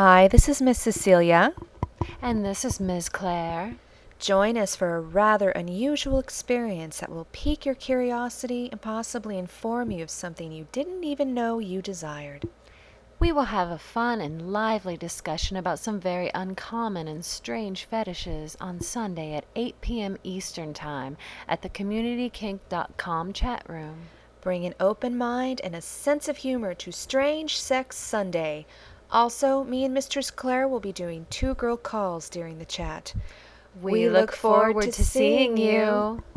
Hi, this is Miss Cecilia. And this is Ms. Claire. Join us for a rather unusual experience that will pique your curiosity and possibly inform you of something you didn't even know you desired. We will have a fun and lively discussion about some very uncommon and strange fetishes on Sunday at 8 p.m. Eastern Time at the CommunityKink.com chat room. Bring an open mind and a sense of humor to Strange Sex Sunday. Also, me and Mistress Claire will be doing two girl calls during the chat. We look forward to seeing you.